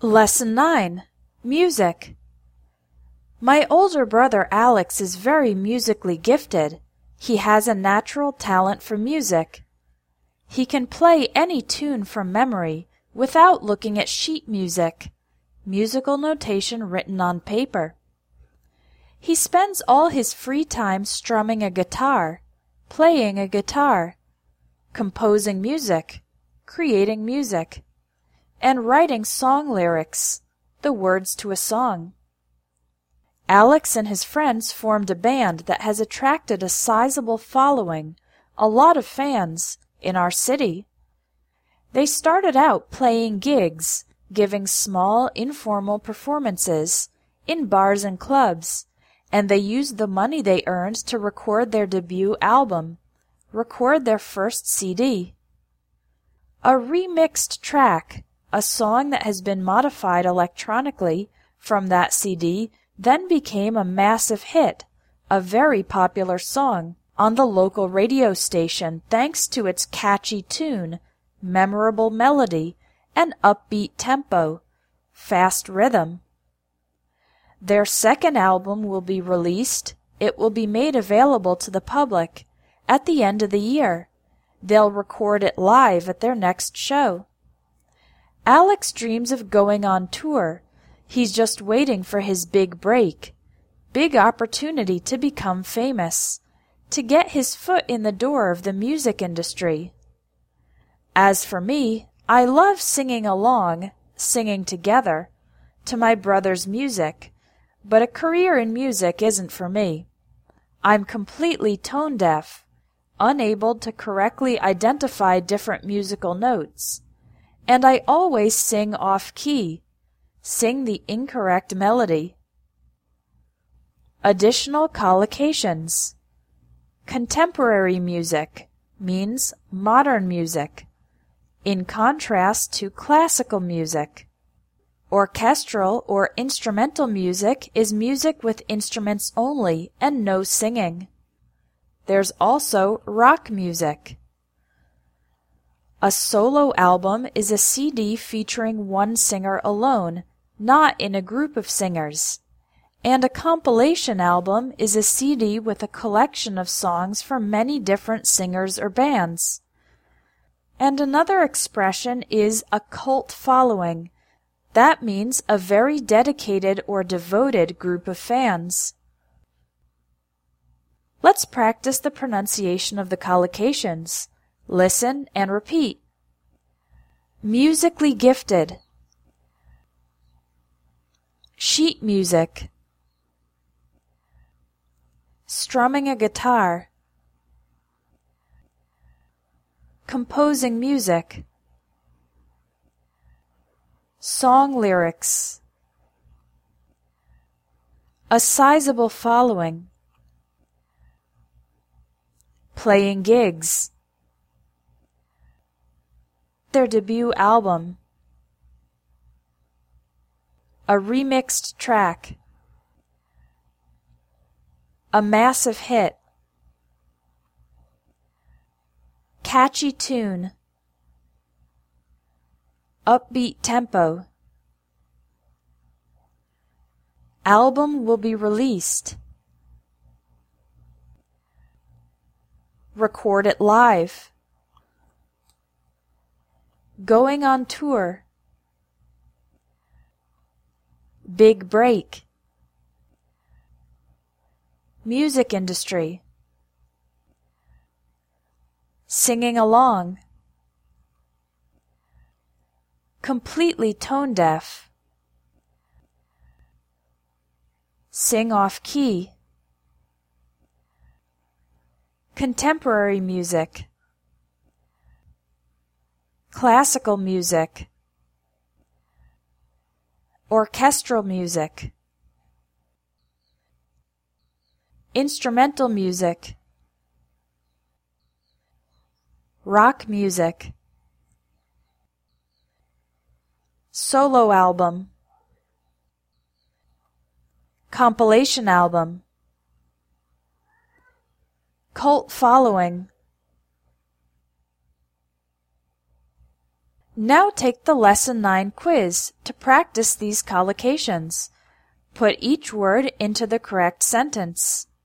Lesson 9. Music. My older brother Alex is very musically gifted. He has a natural talent for music. He can play any tune from memory without looking at sheet music, musical notation written on paper. He spends all his free time strumming a guitar, playing a guitar, composing music, creating music, and writing song lyrics, the words to a song. Alex and his friends formed a band that has attracted a sizable following, a lot of fans, in our city. They started out playing gigs, giving small, informal performances in bars and clubs, and they used the money they earned to record their debut album, record their first CD. A remixed track, a song that has been modified electronically from that CD, then became a massive hit, a very popular song, on the local radio station thanks to its catchy tune, memorable melody, and upbeat tempo, fast rhythm. Their second album will be released. It will be made available to the public at the end of the year. They'll record it live at their next show. Alex dreams of going on tour. He's just waiting for his big break, big opportunity to become famous, to get his foot in the door of the music industry. As for me, I love singing along, singing together, to my brother's music, but a career in music isn't for me. I'm completely tone deaf, unable to correctly identify different musical notes, and I always sing off-key, sing the incorrect melody. Additional collocations. Contemporary music means modern music, in contrast to classical music. Orchestral or instrumental music is music with instruments only and no singing. There's also rock music. A solo album is a CD featuring one singer alone, not in a group of singers. And a compilation album is a CD with a collection of songs from many different singers or bands. And another expression is a cult following. That means a very dedicated or devoted group of fans. Let's practice the pronunciation of the collocations. Listen and repeat. Musically gifted. Sheet music. Strumming a guitar. Composing music. Song lyrics. A sizable following. Playing gigs. Their debut album. A remixed track. A massive hit. Catchy tune. Upbeat tempo. Album will be released. Record it live. Going on tour. Big break. Music industry. Singing along. Completely tone deaf. Sing off key. Contemporary music. Classical music. Orchestral music. Instrumental music. Rock music. Solo album. Compilation album. Cult following. Now take the Lesson 9 quiz to practice these collocations. Put each word into the correct sentence.